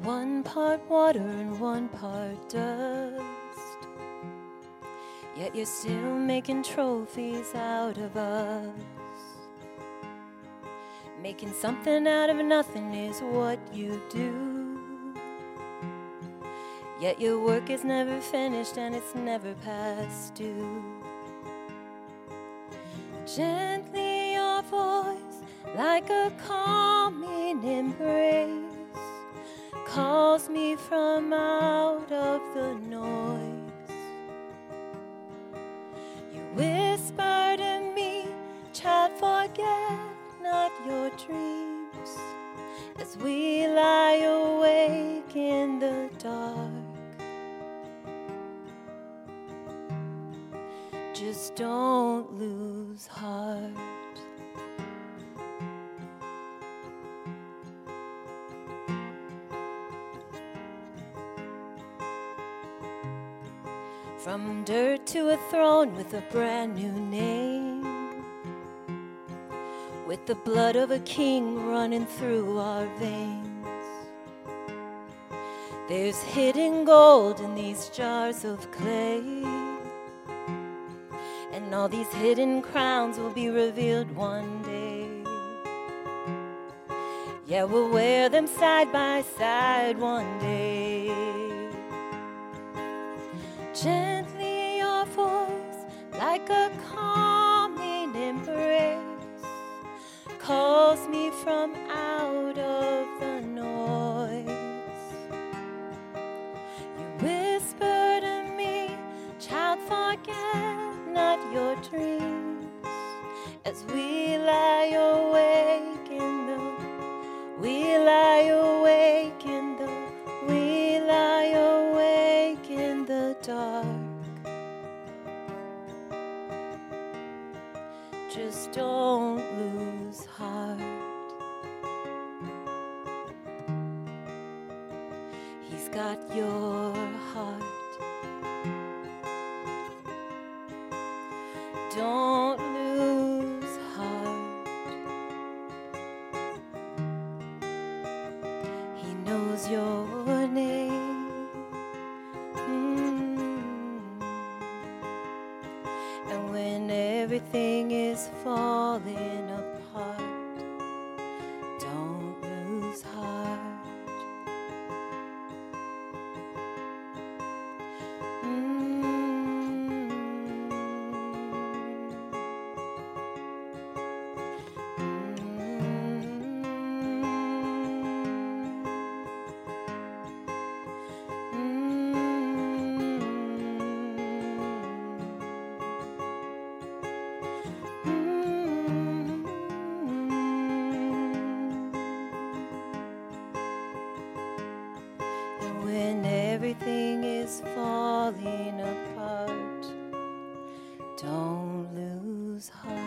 One part water and one part dust, yet you're still making trophies out of us. Making something out of nothing is what you do, yet your work is never finished and it's never past due. Gently your voice, like a calming embrace, calls me from out of the noise. You whisper to me, child, forget not your dreams, as we lie awake in the dark. Just don't lose heart. From dirt to a throne with a brand new name, with the blood of a king running through our veins. There's hidden gold in these jars of clay, and all these hidden crowns will be revealed one day. Yeah, we'll wear them side by side one day. Gently your voice, like a calming embrace, calls me from out of the noise. You whisper to me, child, forget not your dreams, as we lie awake in the, we lie awake in the, we lie awake in the dark. Just don't lose heart. He's got your heart. Don't lose heart. He knows your name. And when everything is falling apart, don't lose heart. When everything is falling apart, don't lose heart.